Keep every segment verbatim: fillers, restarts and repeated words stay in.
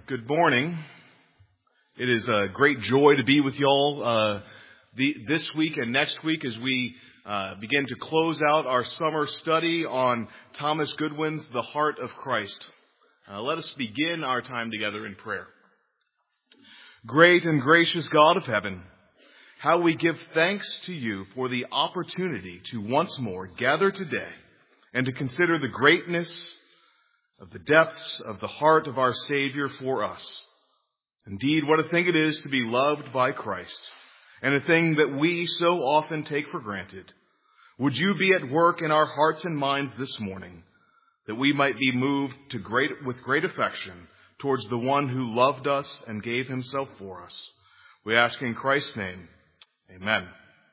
Good morning. It is a great joy to be with y'all uh, the, this week and next week as we uh, begin to close out our summer study on Thomas Goodwin's The Heart of Christ. Uh, let us begin our time together in prayer. Great and gracious God of heaven, how we give thanks to you for the opportunity to once more gather today and to consider the greatness of the depths of the heart of our Savior for us. Indeed, what a thing it is to be loved by Christ, and a thing that we so often take for granted. Would you be at work in our hearts and minds this morning, that we might be moved to great, with great affection towards the one who loved us and gave himself for us. We ask in Christ's name, amen.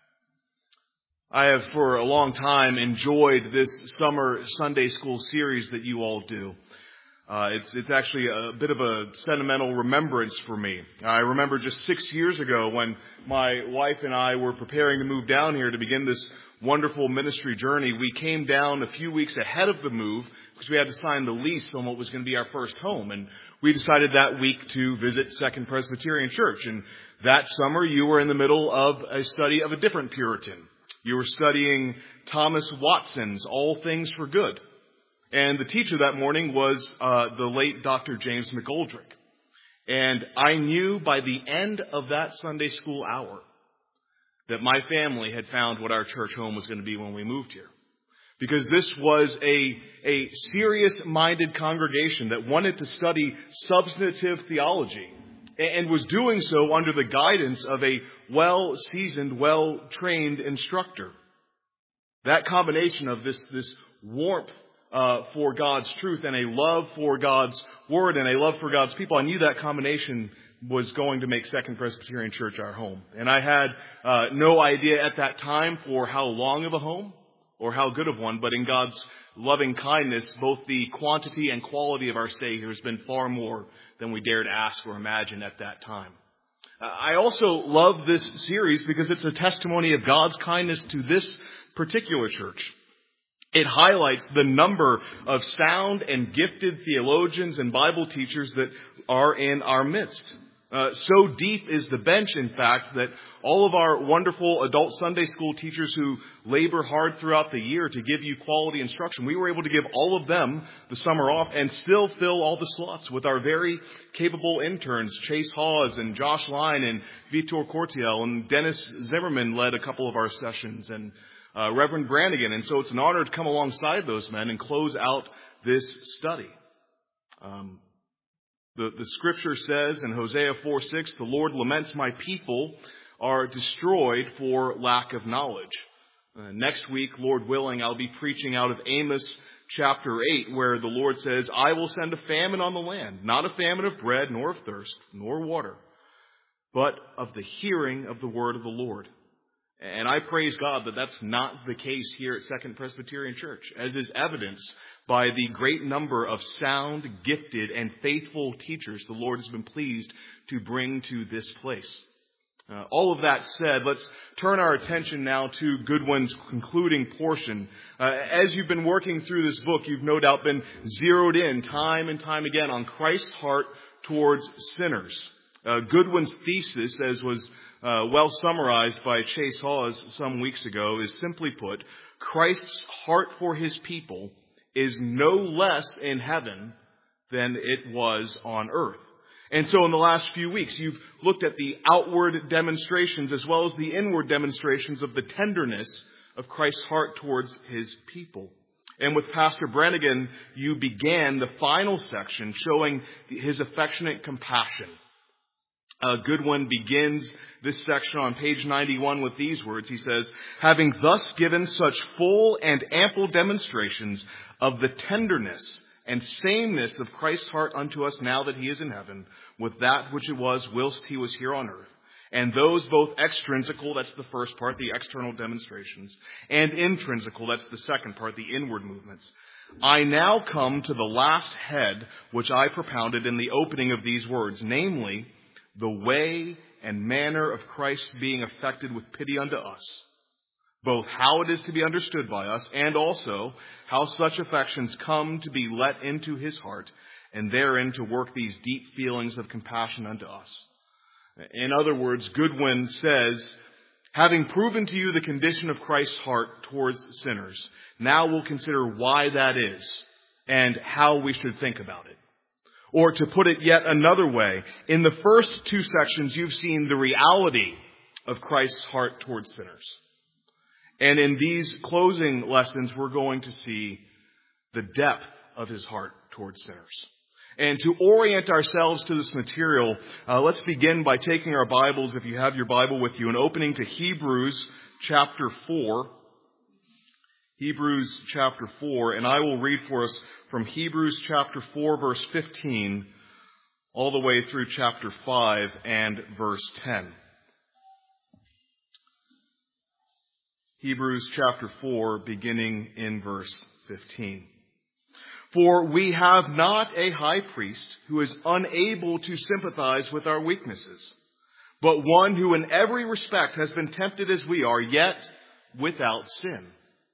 I have for a long time enjoyed this summer Sunday school series that you all do. Uh, it's, it's actually a bit of a sentimental remembrance for me. I remember just six years ago when my wife and I were preparing to move down here to begin this wonderful ministry journey. We came down a few weeks ahead of the move because we had to sign the lease on what was going to be our first home. And we decided that week to visit Second Presbyterian Church. And that summer you were in the middle of a study of a different Puritan. You were studying Thomas Watson's All Things for Good. And the teacher that morning was uh, the late Doctor James McGoldrick. And I knew by the end of that Sunday school hour that my family had found what our church home was going to be when we moved here. Because this was a, a serious-minded congregation that wanted to study substantive theology and was doing so under the guidance of a well-seasoned, well-trained instructor. That combination of this, this warmth uh, for God's truth and a love for God's word and a love for God's people, I knew that combination was going to make Second Presbyterian Church our home. And I had uh, no idea at that time for how long of a home or how good of one, but in God's loving kindness, both the quantity and quality of our stay here has been far more than we dared ask or imagine at that time. Uh, I also love this series because it's a testimony of God's kindness to this particular church. It highlights the number of sound and gifted theologians and Bible teachers that are in our midst. Uh, so deep is the bench, in fact, that all of our wonderful adult Sunday school teachers who labor hard throughout the year to give you quality instruction, we were able to give all of them the summer off and still fill all the slots with our very capable interns, Chase Hawes and Josh Line and Vitor Cortiel, and Dennis Zimmerman led a couple of our sessions, and uh, Reverend Brannigan. And so it's an honor to come alongside those men and close out this study. Um, The, the scripture says in Hosea four six, the Lord laments my people are destroyed for lack of knowledge. Uh, next week, Lord willing, I'll be preaching out of Amos chapter eight, where the Lord says, I will send a famine on the land, not a famine of bread, nor of thirst, nor water, but of the hearing of the word of the Lord. And I praise God that that's not the case here at Second Presbyterian Church, as is evidenced by the great number of sound, gifted, and faithful teachers the Lord has been pleased to bring to this place. Uh, all of that said, let's turn our attention now to Goodwin's concluding portion. Uh, as you've been working through this book, you've no doubt been zeroed in time and time again on Christ's heart towards sinners. Uh, Goodwin's thesis, as was uh, well summarized by Chase Hawes some weeks ago, is simply put, Christ's heart for his people is no less in heaven than it was on earth. And so in the last few weeks, you've looked at the outward demonstrations as well as the inward demonstrations of the tenderness of Christ's heart towards his people. And with Pastor Brannigan, you began the final section showing his affectionate compassion. Uh, Goodwin begins this section on page ninety-one with these words. He says, having thus given such full and ample demonstrations of the tenderness and sameness of Christ's heart unto us now that he is in heaven, with that which it was whilst he was here on earth, and those both extrinsical, that's the first part, the external demonstrations, and intrinsical, that's the second part, the inward movements. I now come to the last head which I propounded in the opening of these words, namely, the way and manner of Christ's being affected with pity unto us, both how it is to be understood by us, and also how such affections come to be let into his heart, and therein to work these deep feelings of compassion unto us. In other words, Goodwin says, having proven to you the condition of Christ's heart towards sinners, now we'll consider why that is and how we should think about it. Or to put it yet another way, in the first two sections, you've seen the reality of Christ's heart towards sinners. And in these closing lessons, we're going to see the depth of his heart towards sinners. And to orient ourselves to this material, uh, let's begin by taking our Bibles, if you have your Bible with you, and opening to Hebrews chapter four. Hebrews chapter four, and I will read for us from Hebrews chapter four, verse fifteen, all the way through chapter five and verse ten. Hebrews chapter four, beginning in verse fifteen. For we have not a high priest who is unable to sympathize with our weaknesses, but one who in every respect has been tempted as we are, yet without sin.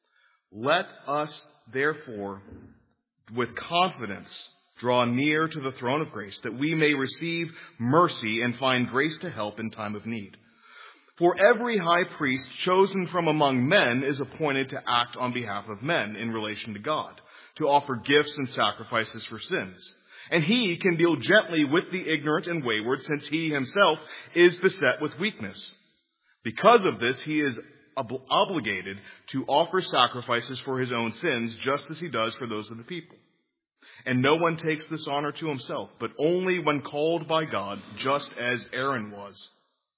Let us, therefore, with confidence draw near to the throne of grace, that we may receive mercy and find grace to help in time of need. For every high priest chosen from among men is appointed to act on behalf of men in relation to God, to offer gifts and sacrifices for sins. And he can deal gently with the ignorant and wayward, since he himself is beset with weakness. Because of this, he is ob- obligated to offer sacrifices for his own sins, just as he does for those of the people. And no one takes this honor to himself, but only when called by God, just as Aaron was.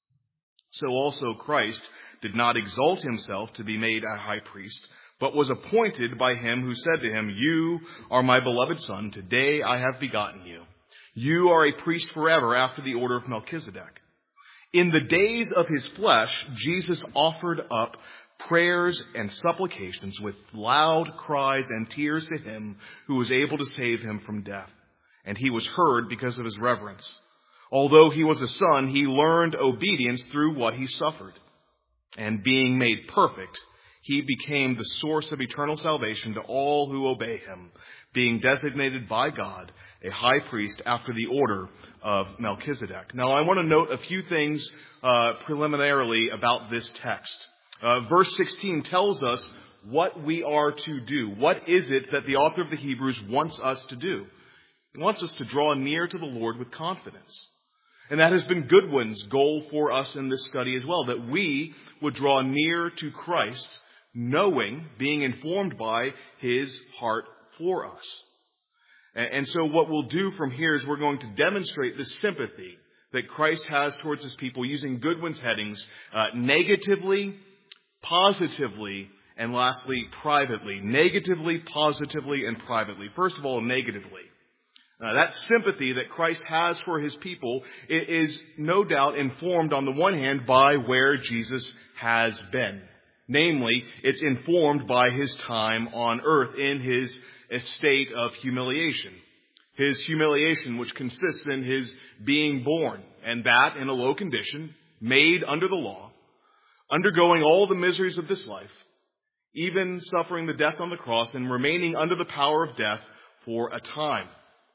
So also Christ did not exalt himself to be made a high priest, but was appointed by him who said to him, You are my beloved Son, today I have begotten you. You are a priest forever after the order of Melchizedek. In the days of his flesh, Jesus offered up prayers and supplications with loud cries and tears to him who was able to save him from death. And he was heard because of his reverence. Although he was a son, he learned obedience through what he suffered. And being made perfect, he became the source of eternal salvation to all who obey him, being designated by God a high priest after the order of Melchizedek. Now, I want to note a few things uh, preliminarily about this text. Uh, verse sixteen tells us what we are to do. What is it that the author of the Hebrews wants us to do? He wants us to draw near to the Lord with confidence. And that has been Goodwin's goal for us in this study as well, that we would draw near to Christ, knowing, being informed by his heart for us. And so what we'll do from here is we're going to demonstrate the sympathy that Christ has towards his people using Goodwin's headings, uh, negatively, positively, and lastly, privately. Negatively, positively, and privately. First of all, negatively. Uh, that sympathy that Christ has for his people is no doubt informed on the one hand by where Jesus has been. Namely, it's informed by his time on earth in his estate of humiliation. His humiliation, which consists in his being born, and that in a low condition, made under the law, undergoing all the miseries of this life, even suffering the death on the cross and remaining under the power of death for a time.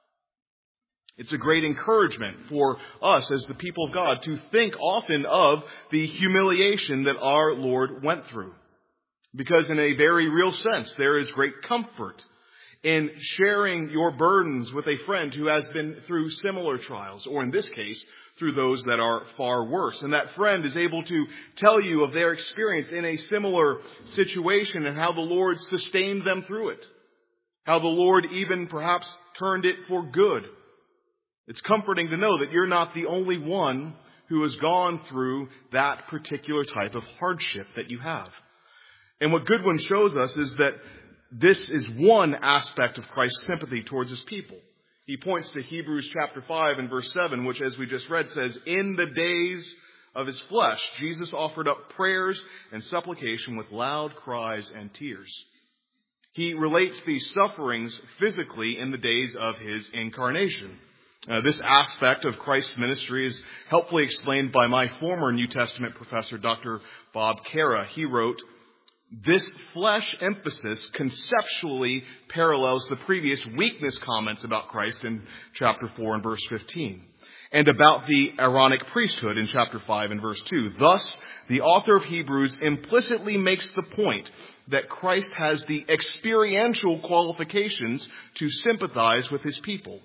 It's a great encouragement for us as the people of God to think often of the humiliation that our Lord went through. Because in a very real sense, there is great comfort in sharing your burdens with a friend who has been through similar trials, or in this case, through those that are far worse. And that friend is able to tell you of their experience in a similar situation and how the Lord sustained them through it. How the Lord even perhaps turned it for good. It's comforting to know that you're not the only one who has gone through that particular type of hardship that you have. And what Goodwin shows us is that this is one aspect of Christ's sympathy towards his people. He points to Hebrews chapter five and verse seven, which, as we just read, says, In the days of his flesh, Jesus offered up prayers and supplication with loud cries and tears. He relates these sufferings physically in the days of his incarnation. Uh, this aspect of Christ's ministry is helpfully explained by my former New Testament professor, Doctor Bob Cara. He wrote, This flesh emphasis conceptually parallels the previous weakness comments about Christ in chapter four and verse fifteen, and about the Aaronic priesthood in chapter five and verse two. Thus, the author of Hebrews implicitly makes the point that Christ has the experiential qualifications to sympathize with his people.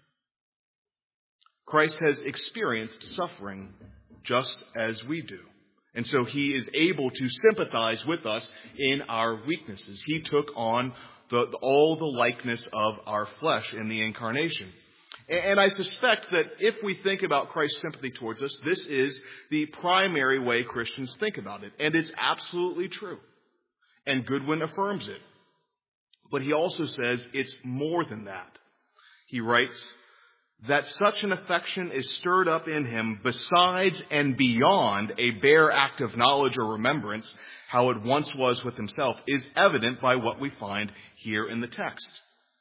Christ has experienced suffering just as we do. And so he is able to sympathize with us in our weaknesses. He took on the, all the likeness of our flesh in the incarnation. And I suspect that if we think about Christ's sympathy towards us, this is the primary way Christians think about it. And it's absolutely true. And Goodwin affirms it. But he also says it's more than that. He writes that such an affection is stirred up in him besides and beyond a bare act of knowledge or remembrance, how it once was with himself, is evident by what we find here in the text.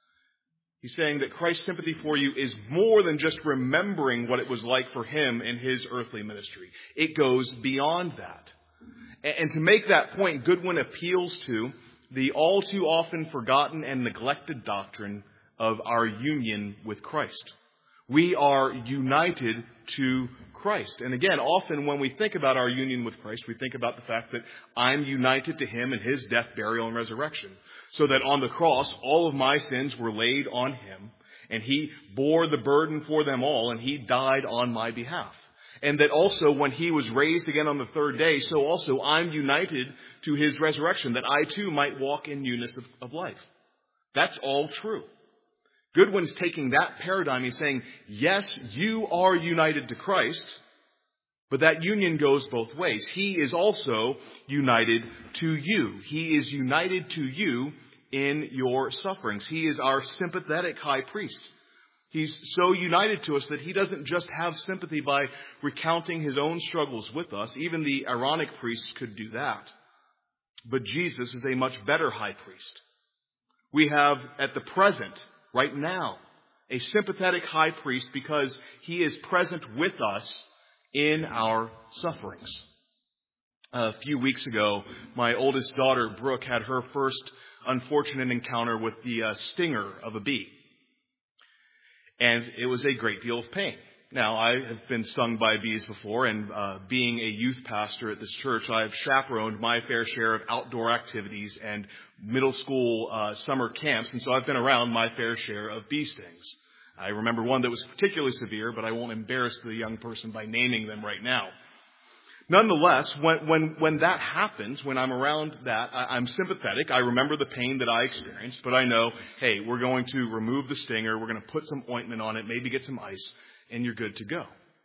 He's saying that Christ's sympathy for you is more than just remembering what it was like for him in his earthly ministry. It goes beyond that. And to make that point, Goodwin appeals to the all too often forgotten and neglected doctrine of our union with Christ. We are united to Christ. And again, often when we think about our union with Christ, we think about the fact that I'm united to him in his death, burial, and resurrection. So that on the cross, all of my sins were laid on him, and he bore the burden for them all, and he died on my behalf. And that also when he was raised again on the third day, so also I'm united to his resurrection, that I too might walk in newness of, of life. That's all true. Goodwin's taking that paradigm. He's saying, yes, you are united to Christ, but that union goes both ways. He is also united to you. He is united to you in your sufferings. He is our sympathetic high priest. He's so united to us that he doesn't just have sympathy by recounting his own struggles with us. Even the Aaronic priests could do that. But Jesus is a much better high priest. We have at the present, right now, a sympathetic high priest because he is present with us in our sufferings. A few weeks ago, my oldest daughter, Brooke, had her first unfortunate encounter with the uh, stinger of a bee. And it was a great deal of pain. Now, I have been stung by bees before, and uh, being a youth pastor at this church, I have chaperoned my fair share of outdoor activities and middle school uh, summer camps, and so I've been around my fair share of bee stings. I remember one that was particularly severe, but I won't embarrass the young person by naming them right now. Nonetheless, when when when that happens, when I'm around that, I, I'm sympathetic. I remember the pain that I experienced, but I know, hey, we're going to remove the stinger, we're going to put some ointment on it, maybe get some ice, and you're good to go.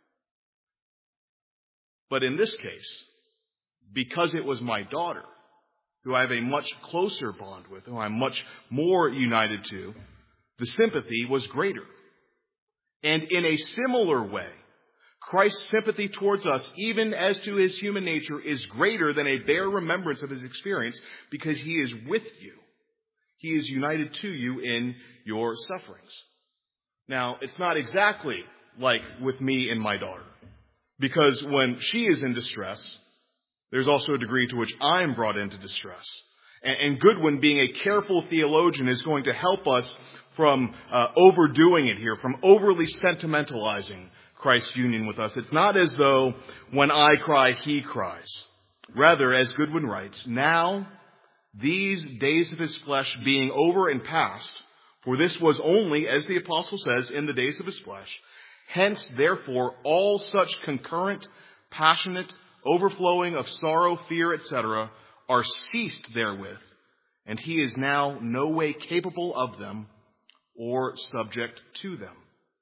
But in this case, because it was my daughter, who I have a much closer bond with, who I'm much more united to, the sympathy was greater. And in a similar way, Christ's sympathy towards us, even as to his human nature, is greater than a bare remembrance of his experience because he is with you. He is united to you in your sufferings. Now, it's not exactly like with me and my daughter, because when she is in distress, there's also a degree to which I'm brought into distress. And Goodwin, being a careful theologian, is going to help us from uh, overdoing it here, from overly sentimentalizing Christ's union with us. It's not as though when I cry, he cries. Rather, as Goodwin writes, now these days of his flesh being over and past, for this was only, as the apostle says, in the days of his flesh, hence, therefore, all such concurrent, passionate, overflowing of sorrow, fear, et cetera, are ceased therewith, and he is now no way capable of them or subject to them.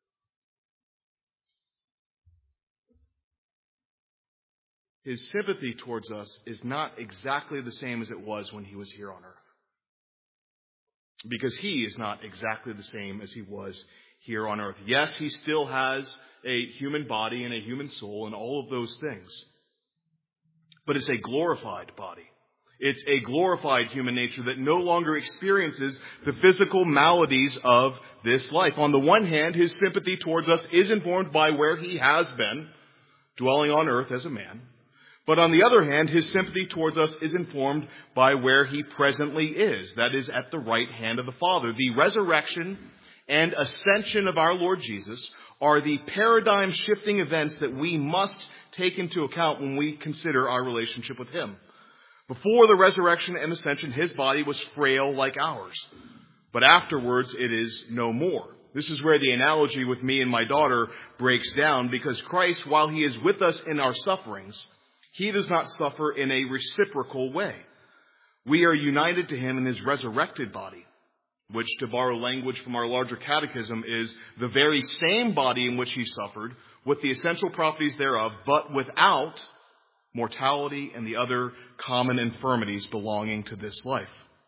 His sympathy towards us is not exactly the same as it was when he was here on earth. Because he is not exactly the same as he was here on earth. Yes, he still has a human body and a human soul and all of those things. But it's a glorified body. It's a glorified human nature that no longer experiences the physical maladies of this life. On the one hand, his sympathy towards us is informed by where he has been, dwelling on earth as a man. But on the other hand, his sympathy towards us is informed by where he presently is. That is, at the right hand of the Father. The resurrection and ascension of our Lord Jesus are the paradigm-shifting events that we must take into account when we consider our relationship with him. Before the resurrection and ascension, his body was frail like ours. But afterwards, it is no more. This is where the analogy with me and my daughter breaks down, because Christ, while he is with us in our sufferings, he does not suffer in a reciprocal way. We are united to him in his resurrected body, which, to borrow language from our larger catechism, is the very same body in which he suffered, with the essential properties thereof, but without mortality and the other common infirmities belonging to this life.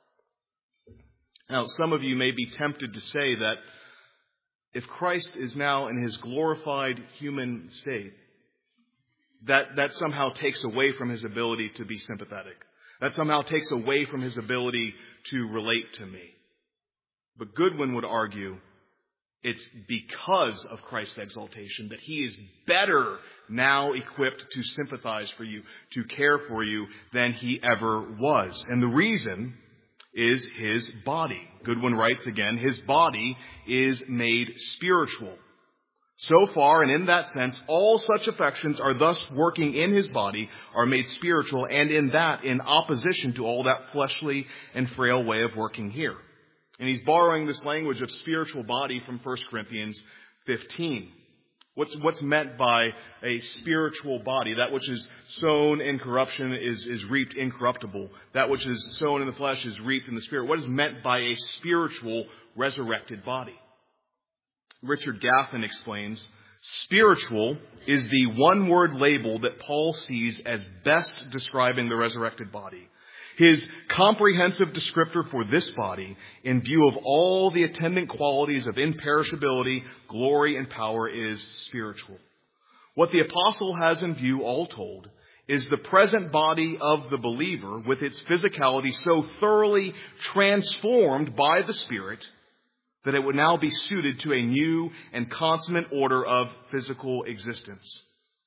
Now, some of you may be tempted to say that if Christ is now in his glorified human state, that, that somehow takes away from his ability to be sympathetic. That somehow takes away from his ability to relate to me. But Goodwin would argue it's because of Christ's exaltation that he is better now equipped to sympathize for you, to care for you, than he ever was. And the reason is his body. Goodwin writes again, his body is made spiritual. So far, and in that sense, all such affections are thus working in his body, are made spiritual, and in that, in opposition to all that fleshly and frail way of working here. And he's borrowing this language of spiritual body from First Corinthians fifteen. What's, what's meant by a spiritual body? That which is sown in corruption is, is reaped incorruptible. That which is sown in the flesh is reaped in the spirit. What is meant by a spiritual resurrected body? Richard Gaffin explains, spiritual is the one-word label that Paul sees as best describing the resurrected body. His comprehensive descriptor for this body, in view of all the attendant qualities of imperishability, glory, and power, is spiritual. What the apostle has in view, all told, is the present body of the believer with its physicality so thoroughly transformed by the Spirit that it would now be suited to a new and consummate order of physical existence.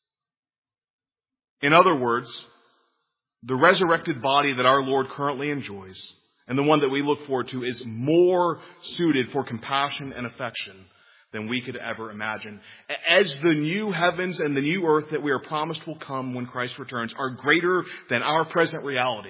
In other words, the resurrected body that our Lord currently enjoys, and the one that we look forward to, is more suited for compassion and affection than we could ever imagine. As the new heavens and the new earth that we are promised will come when Christ returns are greater than our present reality,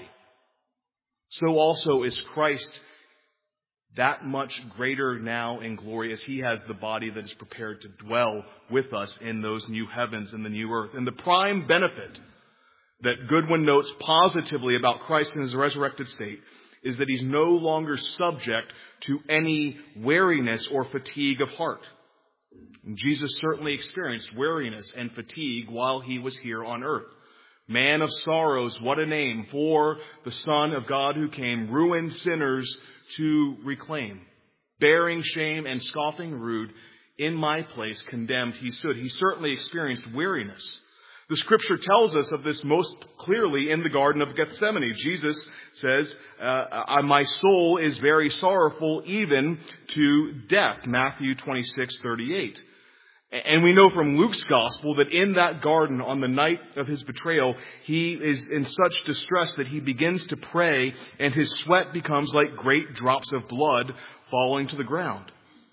so also is Christ that much greater now in glory, as he has the body that is prepared to dwell with us in those new heavens and the new earth. And the prime benefit that Goodwin notes positively about Christ in his resurrected state is that he's no longer subject to any weariness or fatigue of heart. And Jesus certainly experienced weariness and fatigue while he was here on earth. Man of sorrows, what a name for the Son of God who came, ruined sinners to reclaim. Bearing shame and scoffing rude, in my place condemned he stood. He certainly experienced weariness. The scripture tells us of this most clearly in the Garden of Gethsemane. Jesus says, uh, my soul is very sorrowful, even to death. Matthew twenty-six thirty-eight. And we know from Luke's gospel that in that garden on the night of his betrayal, he is in such distress that he begins to pray, and his sweat becomes like great drops of blood falling to the ground.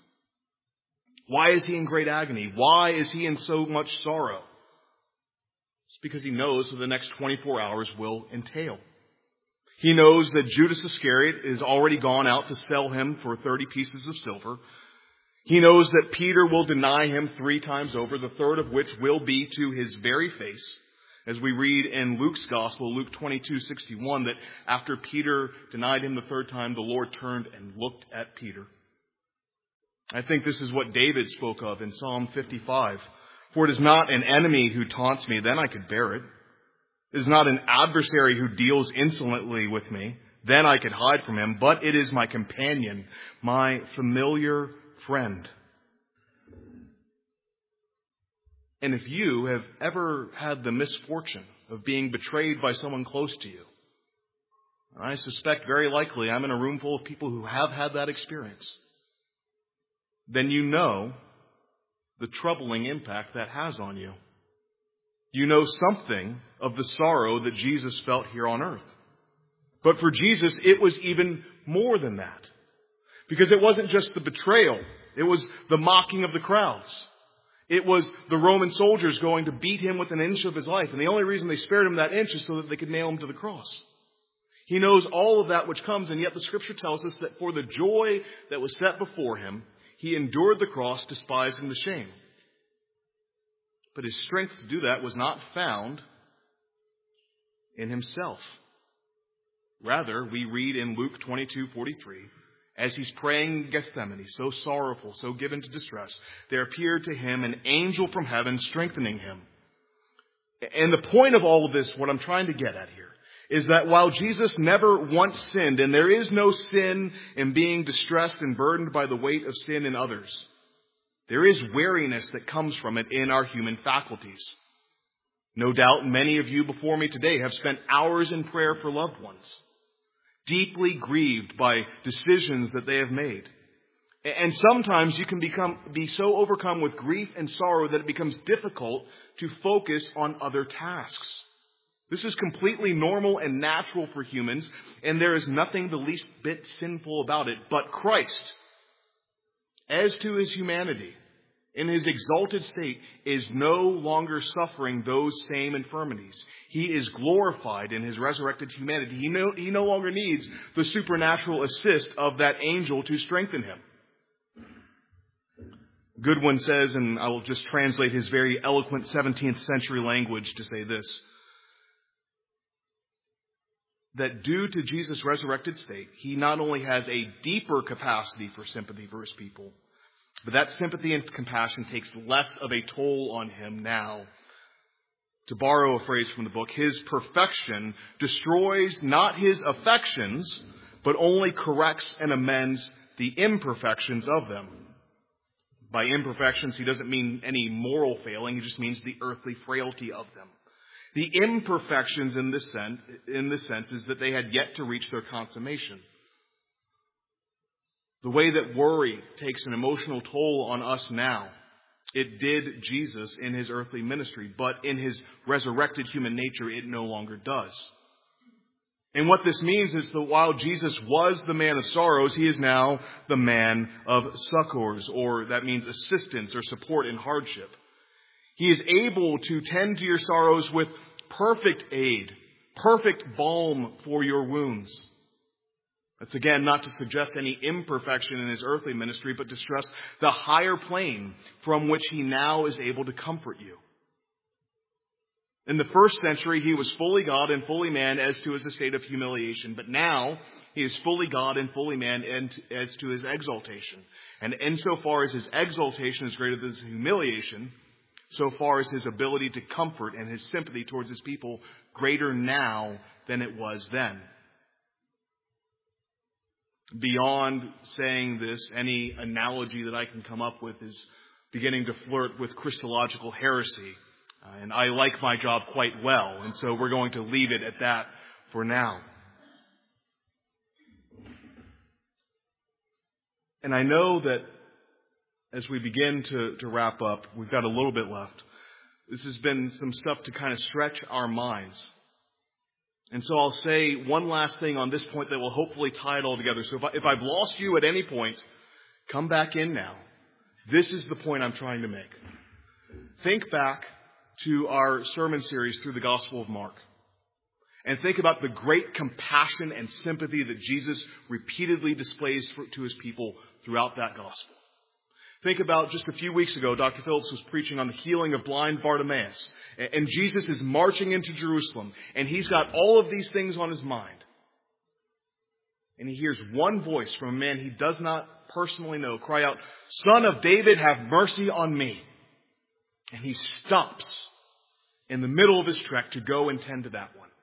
Why is he in great agony? Why is he in so much sorrow? It's because he knows what the next twenty-four hours will entail. He knows that Judas Iscariot is already gone out to sell him for thirty pieces of silver. He knows that Peter will deny him three times over, the third of which will be to his very face. As we read in Luke's gospel, Luke twenty-two sixty-one, that after Peter denied him the third time, the Lord turned and looked at Peter. I think this is what David spoke of in Psalm fifty-five. For it is not an enemy who taunts me, then I could bear it. It is not an adversary who deals insolently with me, then I could hide from him. But it is my companion, my familiar friend. And if you have ever had the misfortune of being betrayed by someone close to you, I suspect very likely I'm in a room full of people who have had that experience, then you know the troubling impact that has on you. You know something of the sorrow that Jesus felt here on earth. But for Jesus, it was even more than that. Because it wasn't just the betrayal. It was the mocking of the crowds. It was the Roman soldiers going to beat him with an inch of his life. And the only reason they spared him that inch is so that they could nail him to the cross. He knows all of that which comes, and yet the Scripture tells us that for the joy that was set before him, he endured the cross, despising the shame. But his strength to do that was not found in himself. Rather, we read in Luke twenty-two forty-three, as he's praying in Gethsemane, so sorrowful, so given to distress, there appeared to him an angel from heaven strengthening him. And the point of all of this, what I'm trying to get at here, is that while Jesus never once sinned, and there is no sin in being distressed and burdened by the weight of sin in others, there is weariness that comes from it in our human faculties. No doubt many of you before me today have spent hours in prayer for loved ones, deeply grieved by decisions that they have made. And sometimes you can become be so overcome with grief and sorrow that it becomes difficult to focus on other tasks. This is completely normal and natural for humans, and there is nothing the least bit sinful about it. But Christ, as to his humanity, in his exalted state, is no longer suffering those same infirmities. He is glorified in his resurrected humanity. He no, he no longer needs the supernatural assist of that angel to strengthen him. Goodwin says, and I will just translate his very eloquent seventeenth century language to say this, that due to Jesus' resurrected state, he not only has a deeper capacity for sympathy for his people, but that sympathy and compassion takes less of a toll on him now. To borrow a phrase from the book, his perfection destroys not his affections, but only corrects and amends the imperfections of them. By imperfections, he doesn't mean any moral failing. He just means the earthly frailty of them. The imperfections in this sense, in this sense is that they had yet to reach their consummation. The way that worry takes an emotional toll on us now, it did Jesus in his earthly ministry, but in his resurrected human nature, it no longer does. And what this means is that while Jesus was the man of sorrows, he is now the man of succors, or that means assistance or support in hardship. He is able to tend to your sorrows with perfect aid, perfect balm for your wounds. That's again not to suggest any imperfection in his earthly ministry, but to stress the higher plane from which he now is able to comfort you. In the first century, he was fully God and fully man as to his estate of humiliation. But now, he is fully God and fully man as to his exaltation. And insofar as his exaltation is greater than his humiliation, so far as his ability to comfort and his sympathy towards his people greater now than it was then. Beyond saying this, any analogy that I can come up with is beginning to flirt with Christological heresy. Uh, and I like my job quite well, and so we're going to leave it at that for now. And I know that as we begin to, to wrap up, we've got a little bit left. This has been some stuff to kind of stretch our minds. And so I'll say one last thing on this point that will hopefully tie it all together. So if, I, if I've lost you at any point, come back in now. This is the point I'm trying to make. Think back to our sermon series through the Gospel of Mark. And think about the great compassion and sympathy that Jesus repeatedly displays for, to his people throughout that gospel. Think about just a few weeks ago, Doctor Phillips was preaching on the healing of blind Bartimaeus. And Jesus is marching into Jerusalem. And he's got all of these things on his mind. And he hears one voice from a man he does not personally know cry out, "Son of David, have mercy on me." And he stops in the middle of his trek to go and tend to that one.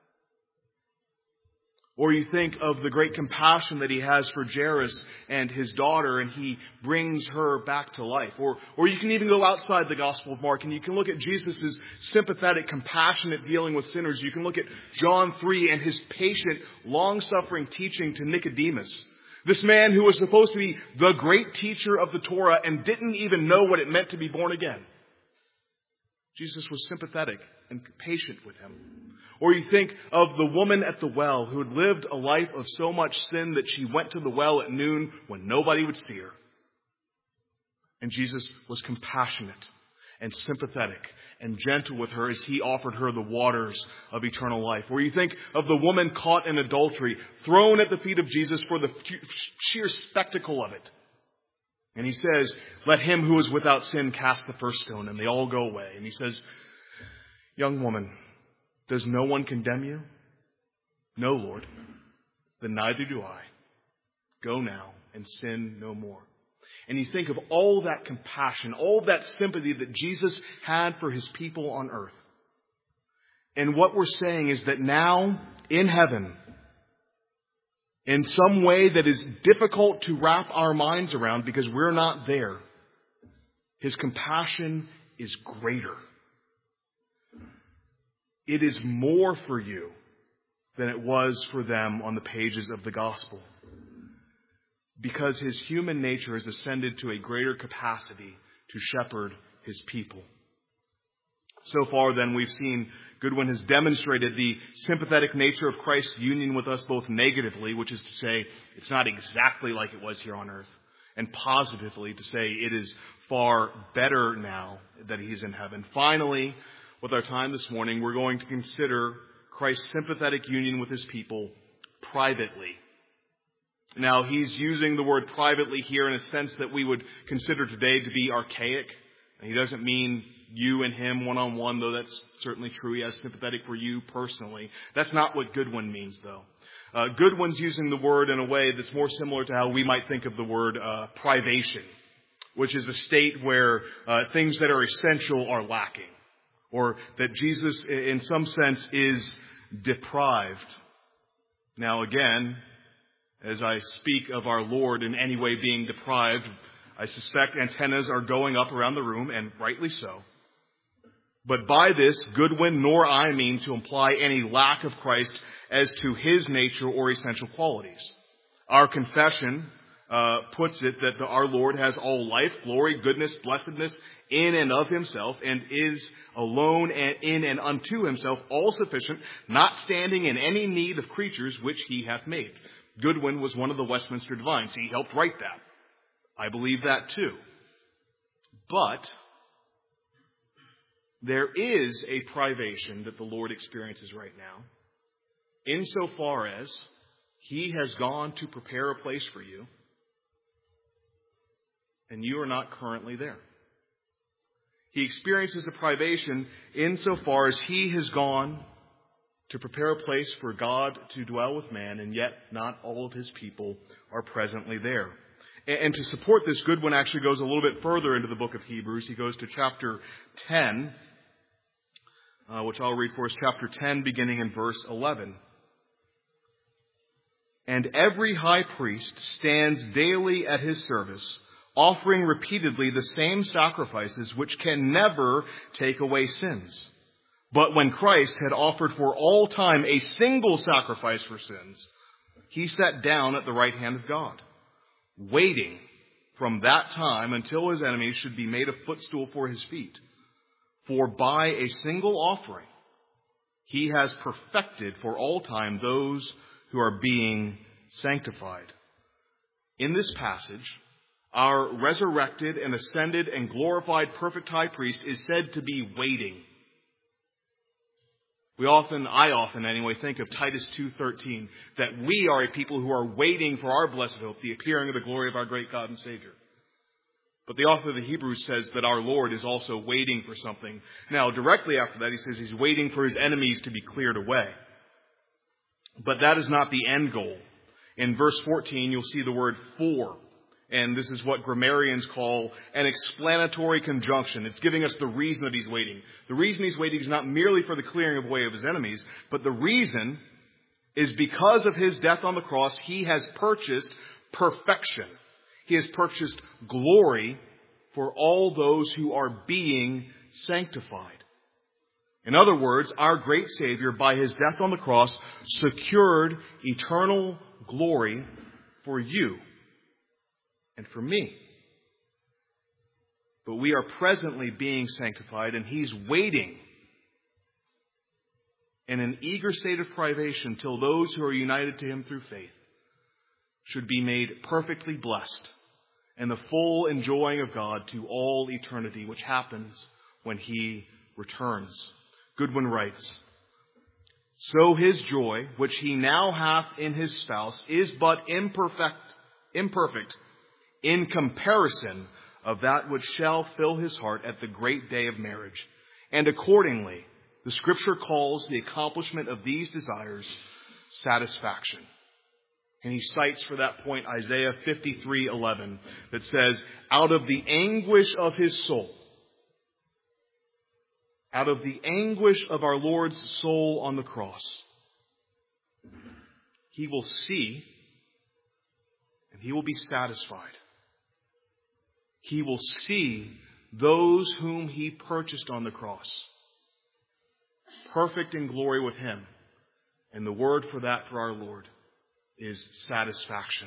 Or you think of the great compassion that he has for Jairus and his daughter, and he brings her back to life. Or, or you can even go outside the Gospel of Mark, and you can look at Jesus' sympathetic, compassionate dealing with sinners. You can look at John three and his patient, long-suffering teaching to Nicodemus. This man who was supposed to be the great teacher of the Torah and didn't even know what it meant to be born again. Jesus was sympathetic and patient with him. Or you think of the woman at the well who had lived a life of so much sin that she went to the well at noon when nobody would see her. And Jesus was compassionate and sympathetic and gentle with her as he offered her the waters of eternal life. Or you think of the woman caught in adultery, thrown at the feet of Jesus for the sheer spectacle of it. And he says, let him who is without sin cast the first stone, and they all go away. And he says, young woman, does no one condemn you? No, Lord. Then neither do I. Go now and sin no more. And you think of all that compassion, all that sympathy that Jesus had for his people on earth. And what we're saying is that now in heaven, in some way that is difficult to wrap our minds around because we're not there, his compassion is greater. It is more for you than it was for them on the pages of the gospel. Because his human nature has ascended to a greater capacity to shepherd his people. So far, then, we've seen Goodwin has demonstrated the sympathetic nature of Christ's union with us both negatively, which is to say it's not exactly like it was here on earth, and positively to say it is far better now that he's in heaven. Finally, with our time this morning, we're going to consider Christ's sympathetic union with his people privately. Now, he's using the word privately here in a sense that we would consider today to be archaic. And he doesn't mean you and him one-on-one, though that's certainly true. He has sympathetic for you personally. That's not what Goodwin means, though. Uh, Goodwin's using the word in a way that's more similar to how we might think of the word uh, privation, which is a state where uh, things that are essential are lacking, or that Jesus, in some sense, is deprived. Now, again, as I speak of our Lord in any way being deprived, I suspect antennas are going up around the room, and rightly so. But by this, Goodwin nor I mean to imply any lack of Christ as to his nature or essential qualities. Our confession uh, puts it that the, our Lord has all life, glory, goodness, blessedness in and of himself, and is alone and in and unto himself all sufficient, not standing in any need of creatures which he hath made. Goodwin was one of the Westminster Divines. He helped write that. I believe that too. But there is a privation that the Lord experiences right now, insofar as he has gone to prepare a place for you, and you are not currently there. He experiences a privation insofar as he has gone to prepare a place for God to dwell with man, and yet not all of his people are presently there. And to support this, Goodwin actually goes a little bit further into the book of Hebrews. He goes to chapter ten, uh, which I'll read for us, chapter ten, beginning in verse eleven. And every high priest stands daily at his service, offering repeatedly the same sacrifices which can never take away sins. But when Christ had offered for all time a single sacrifice for sins, he sat down at the right hand of God, waiting from that time until his enemies should be made a footstool for his feet. For by a single offering, he has perfected for all time those who are being sanctified. In this passage, our resurrected and ascended and glorified perfect high priest is said to be waiting. We often, I often anyway, think of Titus two thirteen, that we are a people who are waiting for our blessed hope, the appearing of the glory of our great God and Savior. But the author of the Hebrews says that our Lord is also waiting for something. Now, directly after that, he says he's waiting for his enemies to be cleared away. But that is not the end goal. In verse fourteen, you'll see the word for. And this is what grammarians call an explanatory conjunction. It's giving us the reason that he's waiting. The reason he's waiting is not merely for the clearing of way of his enemies, but the reason is because of his death on the cross, he has purchased perfection. He has purchased glory for all those who are being sanctified. In other words, our great Savior, by his death on the cross, secured eternal glory for you and for me. But we are presently being sanctified, and He's waiting in an eager state of privation till those who are united to Him through faith should be made perfectly blessed and the full enjoying of God to all eternity, which happens when He returns. Goodwin writes, "So His joy, which He now hath in His spouse, is but imperfect, imperfect in comparison of that which shall fill His heart at the great day of marriage. And accordingly, the Scripture calls the accomplishment of these desires satisfaction." And he cites for that point Isaiah fifty-three eleven that says, "Out of the anguish of His soul," out of the anguish of our Lord's soul on the cross, He will see and He will be satisfied. He will see those whom He purchased on the cross, perfect in glory with Him. And the word for that for our Lord is satisfaction.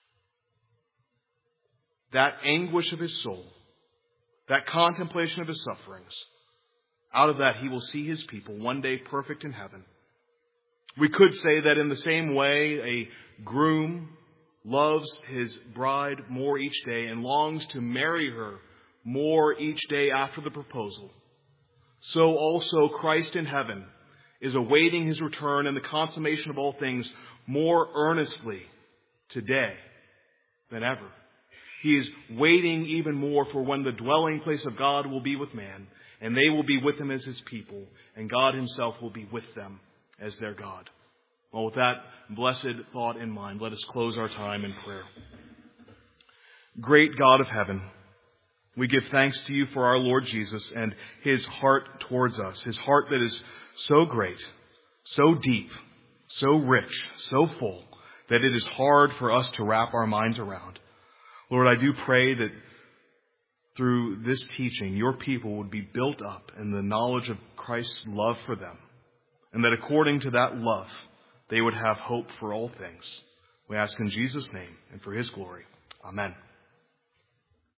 That anguish of His soul, that contemplation of His sufferings, out of that He will see His people one day perfect in heaven. We could say that in the same way a groom loves his bride more each day and longs to marry her more each day after the proposal, so also Christ in heaven is awaiting His return and the consummation of all things more earnestly today than ever. He is waiting even more for when the dwelling place of God will be with man, and they will be with Him as His people, and God Himself will be with them as their God. Well, with that blessed thought in mind, let us close our time in prayer. Great God of heaven, we give thanks to You for our Lord Jesus and His heart towards us, His heart that is so great, so deep, so rich, so full, that it is hard for us to wrap our minds around. Lord, I do pray that through this teaching, Your people would be built up in the knowledge of Christ's love for them, and that according to that love, they would have hope for all things. We ask in Jesus' name and for His glory. Amen.